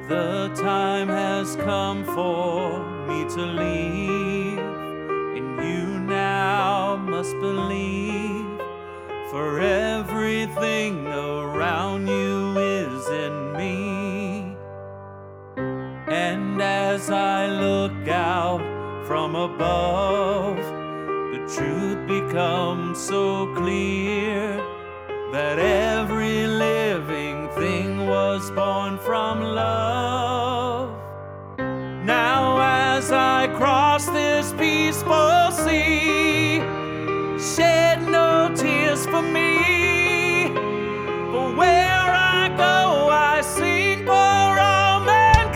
The time has come for me to leave, and you now must believe, for everything around you is in me. And as I look out from above, the truth becomes so clear that every living thing was born from love. Now as I cross this peaceful sea, shed no tears for me, for where I go I sing for all mankind.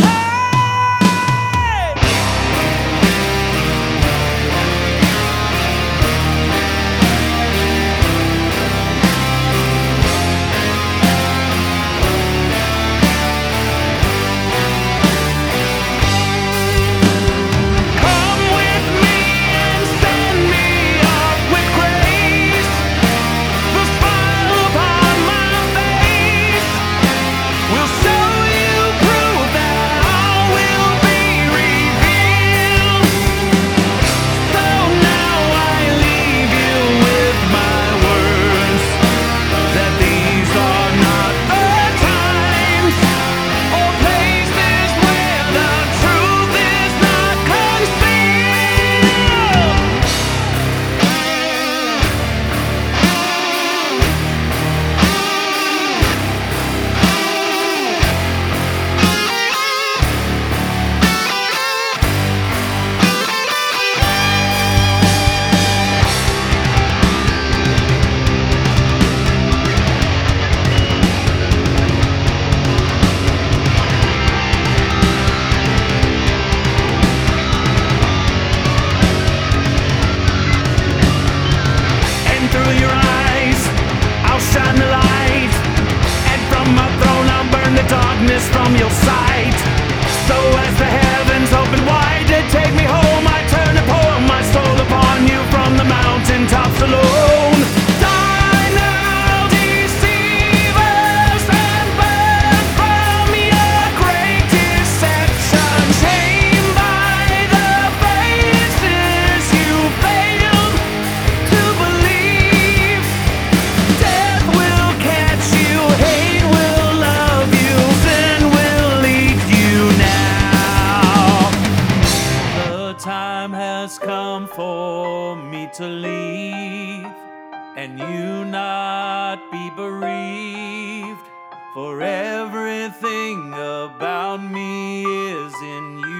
Shine the light, and from my throne I'll burn the darkness from your sight. So as the heavens open wide to take me home, I turn and pour my soul upon you from the mountain tops alone. Die now, deceivers, and burn from your great deception. Shamed by the faces you failed to believe. Death will catch you, hate will love you, sin will lead you now. The time has come for me to leave, and you not be bereaved, for everything about me is in you.